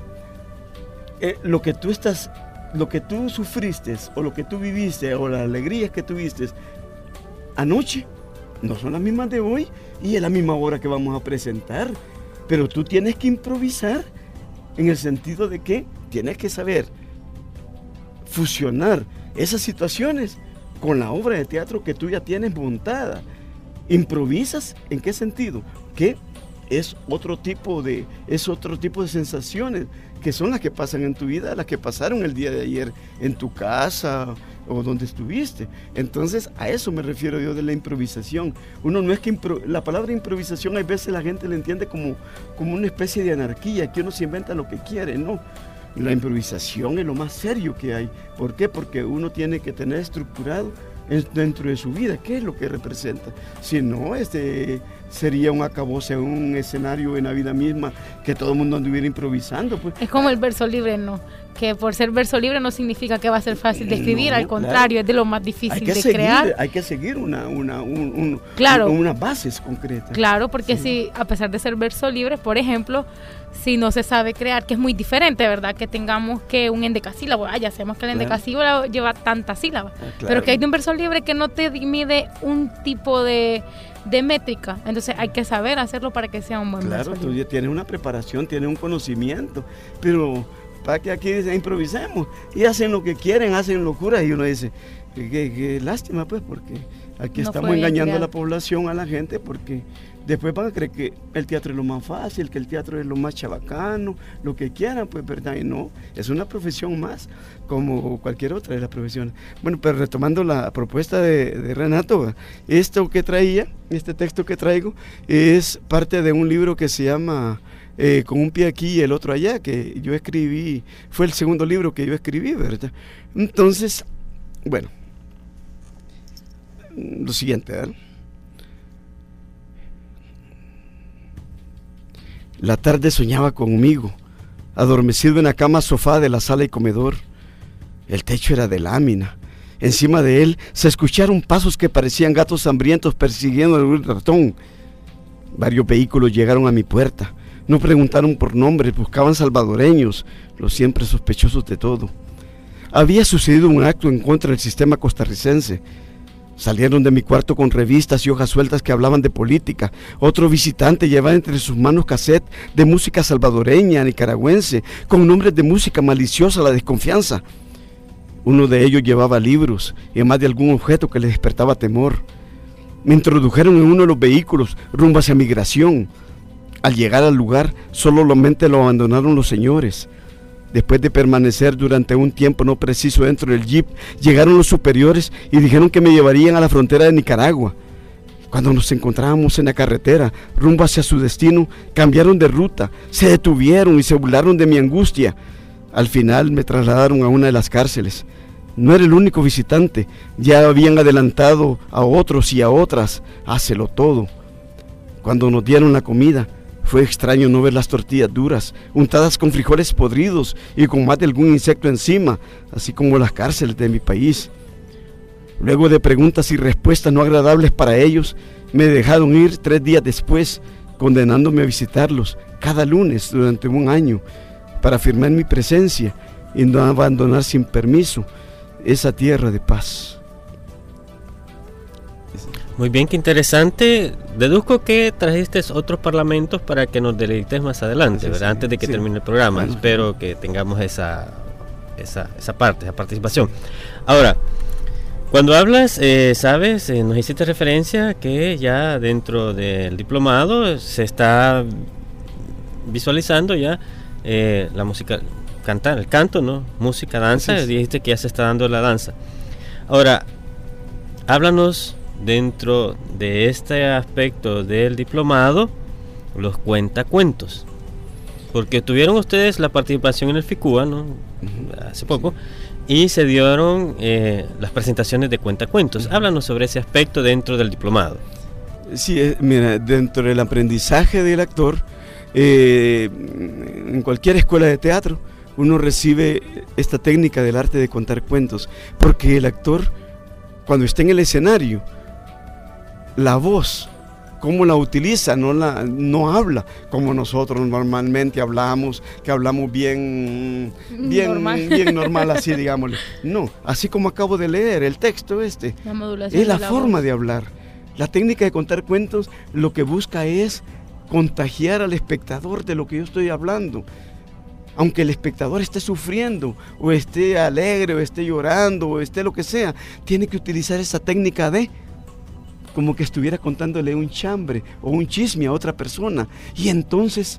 S3: Lo que tú sufriste, o lo que tú viviste, o las alegrías que tuviste anoche, no son las mismas de hoy, y es la misma hora que vamos a presentar. Pero tú tienes que improvisar en el sentido de que tienes que saber fusionar esas situaciones con la obra de teatro que tú ya tienes montada. ¿Improvisas en qué sentido? Que es otro tipo de sensaciones que son las que pasan en tu vida, las que pasaron el día de ayer en tu casa o donde estuviste. Entonces, a eso me refiero yo de la improvisación. Uno no es que la palabra improvisación, hay veces la gente la entiende como una especie de anarquía, que uno se inventa lo que quiere, ¿no? La improvisación es lo más serio que hay. ¿Por qué? Porque uno tiene que tener estructurado dentro de su vida qué es lo que representa. Si no, sería un acabose, un escenario en la vida misma, que todo el mundo anduviera improvisando. Pues.
S2: Es como el verso libre, ¿no? Que por ser verso libre no significa que va a ser fácil de escribir, al contrario, es de lo más difícil de crear.
S3: Hay que seguir unas bases concretas.
S2: Claro, porque si a pesar de ser verso libre, por ejemplo, si no se sabe crear, que es muy diferente, ¿verdad? Que tengamos que un endecasílabo, ya sabemos que el endecasílabo lleva tantas sílabas, pero que hay de un verso libre que no te mide un tipo de métrica, entonces hay que saber hacerlo para que sea un buen verso libre. Claro,
S3: tú ya tienes una preparación, tienes un conocimiento, pero para que aquí improvisemos y hacen lo que quieren, hacen locuras, y uno dice, qué lástima, pues, porque aquí no estamos engañando a la población, a la gente, porque Después van a creer que el teatro es lo más fácil, que el teatro es lo más chabacano, lo que quieran, pues, ¿verdad? Y no, es una profesión más, como cualquier otra de las profesiones. Bueno, pero retomando la propuesta de Renato, este texto que traigo, es parte de un libro que se llama Con un pie aquí y el otro allá, que yo escribí, fue el segundo libro que yo escribí, ¿verdad? Entonces, bueno, lo siguiente, ¿verdad? La tarde soñaba conmigo, adormecido en la cama sofá de la sala y comedor. El techo era de lámina. Encima de él se escucharon pasos que parecían gatos hambrientos persiguiendo a un ratón. Varios vehículos llegaron a mi puerta. No preguntaron por nombres, buscaban salvadoreños, los siempre sospechosos de todo. Había sucedido un acto en contra del sistema costarricense. Salieron de mi cuarto con revistas y hojas sueltas que hablaban de política. Otro visitante llevaba entre sus manos cassette de música salvadoreña, nicaragüense, con nombres de música maliciosa, la desconfianza. Uno de ellos llevaba libros y más de algún objeto que le despertaba temor. Me introdujeron en uno de los vehículos rumbo hacia migración. Al llegar al lugar, solamente lo abandonaron los señores. Después de permanecer durante un tiempo no preciso dentro del jeep, llegaron los superiores y dijeron que me llevarían a la frontera de Nicaragua. Cuando nos encontrábamos en la carretera, rumbo hacia su destino, cambiaron de ruta, se detuvieron y se burlaron de mi angustia. Al final me trasladaron a una de las cárceles. No era el único visitante, ya habían adelantado a otros y a otras, hácelo todo. Cuando nos dieron la comida, fue extraño no ver las tortillas duras, untadas con frijoles podridos y con más de algún insecto encima, así como las cárceles de mi país. Luego de preguntas y respuestas no agradables para ellos, me dejaron ir 3 días después, condenándome a visitarlos cada lunes durante un año, para afirmar mi presencia y no abandonar sin permiso esa tierra de paz.
S1: Muy bien, qué interesante. Deduzco que trajiste otros parlamentos para que nos deleites más adelante, ¿verdad? Antes de que termine el programa. Bueno, espero que tengamos esa participación. Ahora, cuando hablas, sabes, nos hiciste referencia que ya dentro del diplomado se está visualizando ya la música, el canto, ¿no? Música, danza, dijiste que ya se está dando la danza. Ahora, háblanos dentro de este aspecto del diplomado, los cuentacuentos, porque tuvieron ustedes la participación en el FICUA, ¿no? Hace poco, y se dieron las presentaciones de cuentacuentos. Háblanos sobre ese aspecto dentro del diplomado.
S3: Sí, mira, dentro del aprendizaje del actor, en cualquier escuela de teatro, uno recibe esta técnica del arte de contar cuentos, porque el actor, cuando está en el escenario, la voz, cómo la utiliza, no habla como nosotros normalmente hablamos, que hablamos bien normal así, digámosle. No, así como acabo de leer el texto la modulación es la forma de hablar. La técnica de contar cuentos lo que busca es contagiar al espectador de lo que yo estoy hablando. Aunque el espectador esté sufriendo, o esté alegre, o esté llorando, o esté lo que sea, tiene que utilizar esa técnica de como que estuviera contándole un chambre o un chisme a otra persona. Y entonces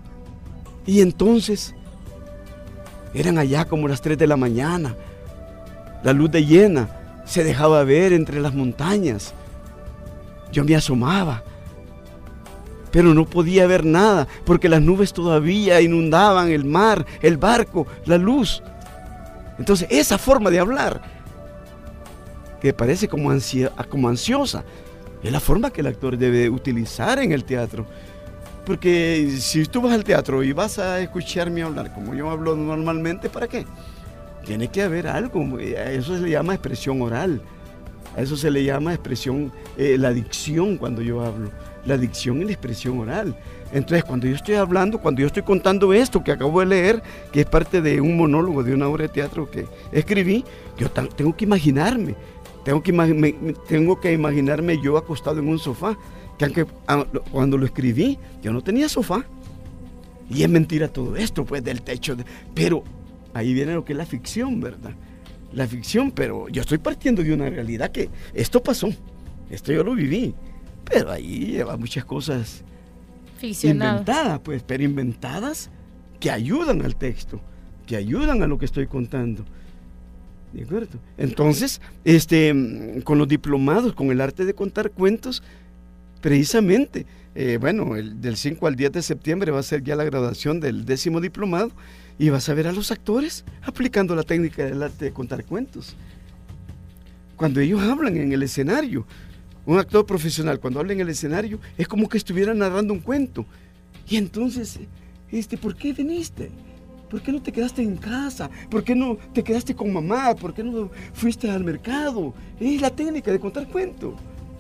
S3: eran allá como las 3 de la mañana. La luz de llena se dejaba ver entre las montañas. Yo me asomaba, pero no podía ver nada, porque las nubes todavía inundaban el mar, el barco, la luz. Entonces, esa forma de hablar, que parece como ansiosa, es la forma que el actor debe utilizar en el teatro. Porque si tú vas al teatro y vas a escucharme hablar como yo hablo normalmente, ¿para qué? Tiene que haber algo. A eso se le llama expresión oral. A eso se le llama expresión, la dicción cuando yo hablo. La dicción y la expresión oral. Entonces, cuando yo estoy hablando, cuando yo estoy contando esto que acabo de leer, que es parte de un monólogo de una obra de teatro que escribí, yo tengo que imaginarme. Tengo que imaginarme yo acostado en un sofá, que aunque cuando lo escribí, yo no tenía sofá. Y es mentira todo esto, pues, del techo. Pero ahí viene lo que es la ficción, ¿verdad? La ficción, pero yo estoy partiendo de una realidad que esto pasó, esto yo lo viví. pero ahí lleva muchas cosas
S2: Ficcionadas.
S3: pero inventadas que ayudan al texto, que ayudan a lo que estoy contando. ¿De acuerdo? Entonces, con los diplomados, con el arte de contar cuentos, precisamente, del 5 al 10 de septiembre va a ser ya la graduación del 10º diplomado, y vas a ver a los actores aplicando la técnica del arte de contar cuentos. Cuando ellos hablan en el escenario, un actor profesional cuando habla en el escenario es como que estuviera narrando un cuento. Y entonces, ¿por qué viniste? ¿Por qué no te quedaste en casa? ¿Por qué no te quedaste con mamá? ¿Por qué no fuiste al mercado? Es la técnica de contar cuentos.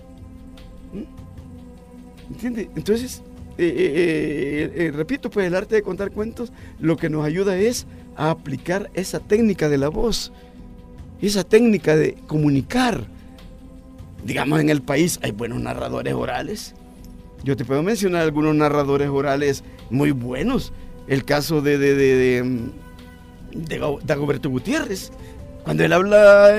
S3: ¿Entiendes? Entonces, repito, pues el arte de contar cuentos lo que nos ayuda es a aplicar esa técnica de la voz, esa técnica de comunicar. Digamos, en el país hay buenos narradores orales. Yo te puedo mencionar algunos narradores orales muy buenos. El caso de Dagoberto Gutiérrez. Cuando él habla,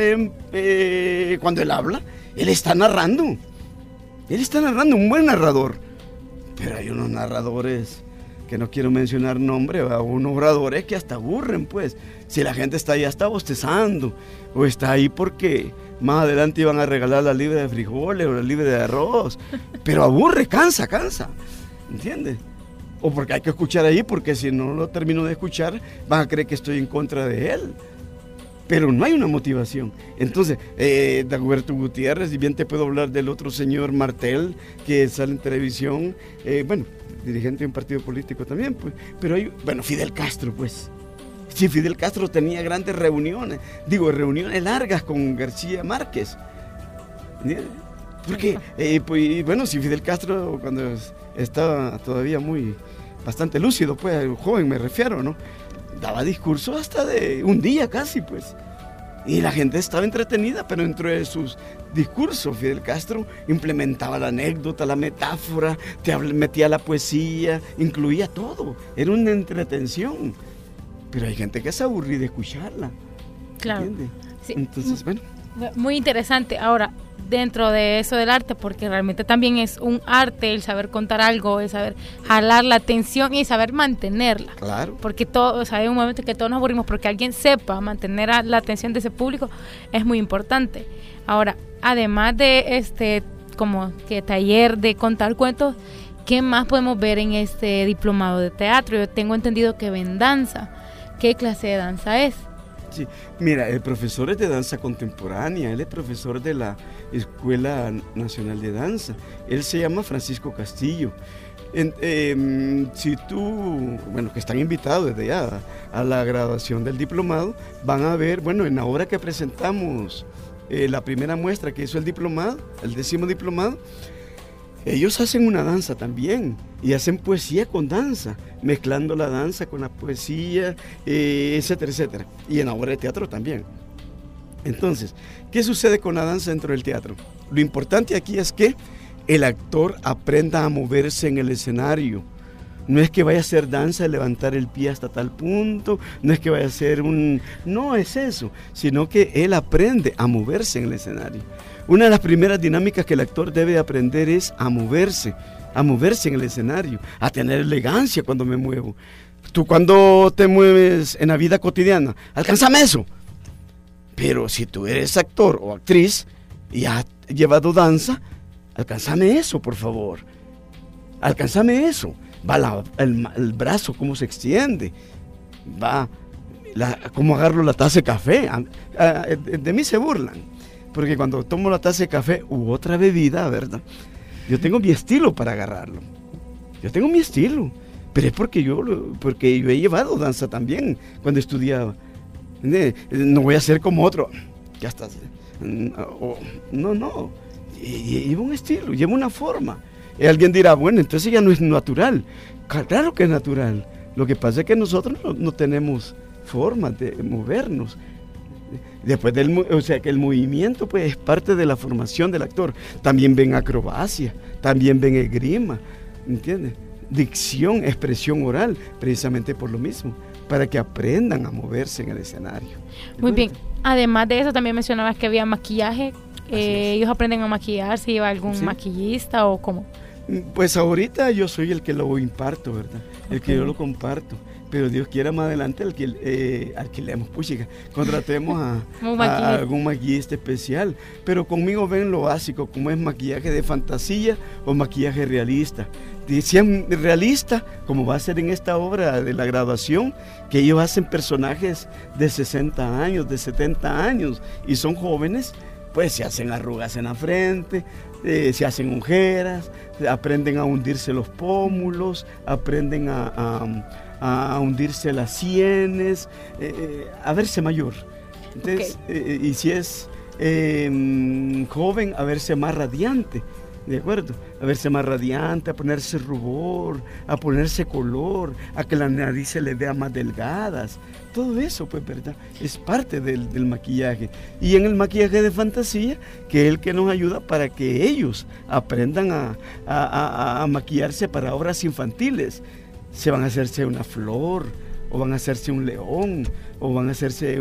S3: él está narrando. Él está narrando, un buen narrador. Pero hay unos narradores que no quiero mencionar nombre, unos oradores que hasta aburren, pues. Si la gente está ahí, está bostezando, o está ahí porque más adelante iban a regalar la libra de frijoles o la libra de arroz. Pero aburre, cansa, ¿entiendes? O porque hay que escuchar ahí, porque si no lo termino de escuchar, van a creer que estoy en contra de él. Pero no hay una motivación. Entonces, Dagoberto Gutiérrez, y bien te puedo hablar del otro señor Martel, que sale en televisión, dirigente de un partido político también, pues. Pero hay, Fidel Castro, pues. Sí, Fidel Castro tenía grandes reuniones reuniones largas con García Márquez. Porque, si Fidel Castro, cuando estaba todavía bastante lúcido, pues, joven me refiero, ¿no? Daba discursos hasta de un día casi, pues. Y la gente estaba entretenida, pero dentro de sus discursos, Fidel Castro implementaba la anécdota, la metáfora, metía la poesía, incluía todo. Era una entretención. Pero hay gente que se aburre de escucharla.
S2: Claro.
S3: ¿Entiendes?
S2: Sí.
S3: Entonces,
S2: Muy interesante. Ahora, dentro de eso del arte, porque realmente también es un arte el saber contar algo, el saber jalar la atención y saber mantenerla.
S3: Claro.
S2: Porque hay un momento que todos nos aburrimos, porque alguien sepa mantener la atención de ese público es muy importante. Ahora, además de como que taller de contar cuentos, ¿qué más podemos ver en este diplomado de teatro? Yo tengo entendido que ven danza. ¿Qué clase de danza es?
S3: Sí, mira, el profesor es de danza contemporánea, él es profesor de la Escuela Nacional de Danza, él se llama Francisco Castillo. Si tú, que están invitados desde ya a la graduación del diplomado, van a ver, en la obra que presentamos, la primera muestra que hizo el diplomado, el 10º diplomado, ellos hacen una danza también y hacen poesía con danza, mezclando la danza con la poesía, etcétera, etcétera. Y en la obra de teatro también. Entonces, ¿qué sucede con la danza dentro del teatro? Lo importante aquí es que el actor aprenda a moverse en el escenario. No es que vaya a hacer danza de levantar el pie hasta tal punto, no es que vaya a hacer no es eso, sino que él aprende a moverse en el escenario. Una de las primeras dinámicas que el actor debe aprender es a moverse en el escenario, a tener elegancia cuando me muevo. Tú cuando te mueves en la vida cotidiana, alcánzame eso. Pero si tú eres actor o actriz y has llevado danza, alcánzame eso, por favor. Alcánzame eso. Va el brazo, cómo se extiende. Va cómo agarro la taza de café. De mí se burlan. Porque cuando tomo la taza de café u otra bebida, ¿verdad? Yo tengo mi estilo para agarrarlo. Yo tengo mi estilo. Pero es porque yo he llevado danza también cuando estudiaba. No voy a ser como otro. Ya estás. No. Llevo un estilo, llevo una forma. Y alguien dirá, entonces ya no es natural. Claro que es natural. Lo que pasa es que nosotros no tenemos forma de movernos. Después que el movimiento pues es parte de la formación del actor. También ven acrobacia, también ven esgrima, ¿entiendes? Dicción, expresión oral, precisamente por lo mismo, para que aprendan a moverse en el escenario.
S2: Muy bien. Además de eso, también mencionabas que había maquillaje. ¿Ellos aprenden a maquillar? ¿Se lleva algún maquillista o cómo?
S3: Pues ahorita yo soy el que lo imparto, ¿verdad? El que yo lo comparto. Pero Dios quiera más adelante alquilemos, puchica, contratemos a algún maquillista especial. Pero conmigo ven lo básico, como es maquillaje de fantasía o maquillaje realista. Si es realista, como va a ser en esta obra de la graduación, que ellos hacen personajes de 60 años, de 70 años, y son jóvenes, pues se hacen arrugas en la frente, se hacen ojeras, aprenden a hundirse los pómulos, aprenden a hundirse las sienes, a verse mayor. Entonces, y si es joven, a verse más radiante. ¿De acuerdo? A verse más radiante, a ponerse rubor, a ponerse color, a que la nariz se le vea más delgadas. Todo eso, pues, ¿verdad? Es parte del maquillaje. Y en el maquillaje de fantasía, que es el que nos ayuda para que ellos aprendan a maquillarse para obras infantiles. Se van a hacerse una flor, o van a hacerse un león, o van a hacerse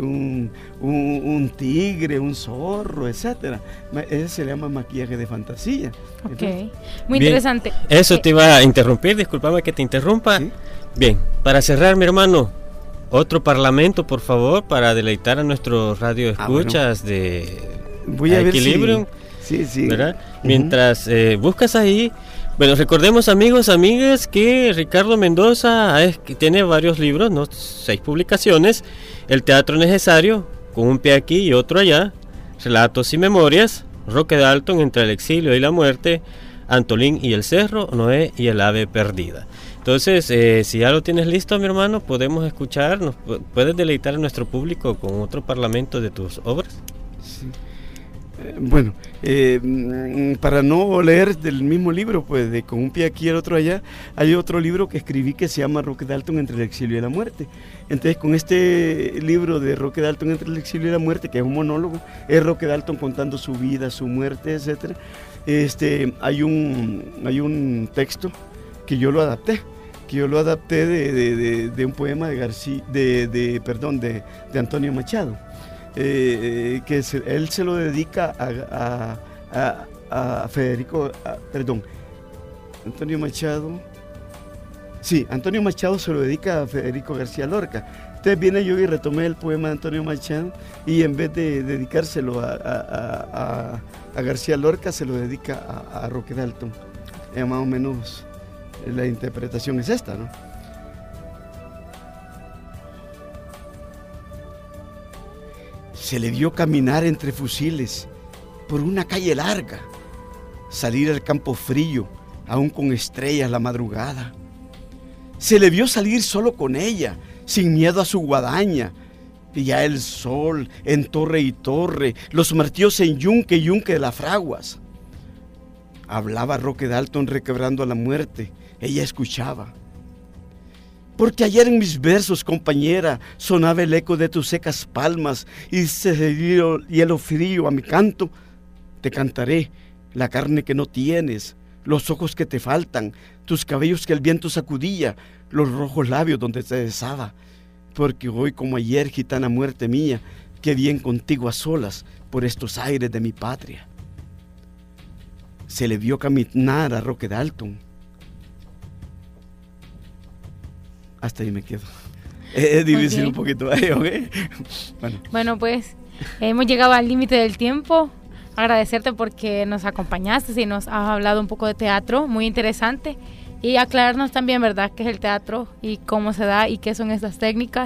S3: un tigre, un zorro, etcétera. Ese se llama maquillaje de fantasía.
S2: Ok,
S3: entonces,
S2: muy
S1: bien,
S2: interesante.
S1: Eso te iba a interrumpir, discúlpame que te interrumpa. ¿Sí? Bien, para cerrar, mi hermano, otro parlamento, por favor, para deleitar a nuestros radioescuchas de Equilibrium.
S3: Sí.
S1: ¿Verdad? Mientras buscas ahí. Bueno, recordemos, amigos, amigas, que Ricardo Mendoza tiene varios libros, ¿no? 6 publicaciones. El teatro necesario, con un pie aquí y otro allá. Relatos y memorias. Roque Dalton, entre el exilio y la muerte. Antolín y el cerro. Noé y el ave perdida. Entonces, si ya lo tienes listo, mi hermano, podemos escuchar, puedes deleitar a nuestro público con otro parlamento de tus obras.
S3: Sí. Bueno, para no leer del mismo libro, pues de con un pie aquí y el otro allá, hay otro libro que escribí que se llama Roque Dalton entre el exilio y la muerte. Entonces, con este libro de Roque Dalton entre el exilio y la muerte, que es un monólogo, es Roque Dalton contando su vida, su muerte, etcétera. Hay un texto que yo lo adapté. De un poema de Antonio Machado. Él se lo dedica a Federico, Antonio Machado. Sí, Antonio Machado se lo dedica a Federico García Lorca. Entonces viene yo y retomé el poema de Antonio Machado y en vez de dedicárselo a García Lorca, se lo dedica a Roque Dalton. Más o menos la interpretación es esta, ¿no? Se le vio caminar entre fusiles por una calle larga, salir al campo frío, aún con estrellas la madrugada. Se le vio salir solo con ella, sin miedo a su guadaña, y ya el sol en torre y torre, los martillos en yunque y yunque de las fraguas. Hablaba Roque Dalton requebrando a la muerte, ella escuchaba. Porque ayer en mis versos, compañera, sonaba el eco de tus secas palmas y se dio hielo frío a mi canto. Te cantaré la carne que no tienes, los ojos que te faltan, tus cabellos que el viento sacudía, los rojos labios donde te besaba. Porque hoy como ayer, gitana muerte mía, qué bien contigo a solas por estos aires de mi patria. Se le vio caminar a Roque Dalton. Hasta ahí me quedo. Es difícil un poquito ahí, ¿ok?
S2: Bueno, pues hemos llegado al límite del tiempo. Agradecerte porque nos acompañaste y nos has hablado un poco de teatro, muy interesante. Y aclararnos también, ¿verdad?, qué es el teatro y cómo se da y qué son estas técnicas.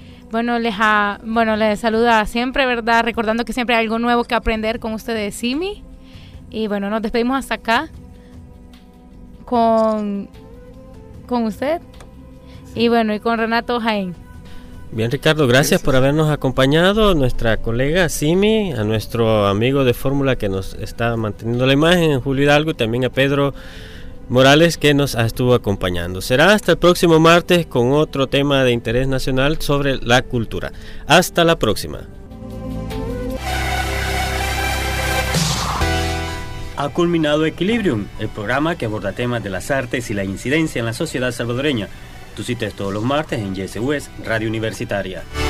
S2: Les saluda siempre, ¿verdad?, recordando que siempre hay algo nuevo que aprender con ustedes, Simi. Y bueno, nos despedimos hasta acá con usted. Y bueno, y con Renato Jaén.
S1: Bien, Ricardo, gracias por habernos acompañado, nuestra colega Simi, a nuestro amigo de Fórmula que nos está manteniendo la imagen, Julio Hidalgo, y también a Pedro Morales que nos estuvo acompañando. Será hasta el próximo martes con otro tema de interés nacional sobre la cultura. Hasta la próxima.
S6: Ha culminado Equilibrium, el programa que aborda temas de las artes y la incidencia en la sociedad salvadoreña. Tu cita es todos los martes en YSUS Radio Universitaria.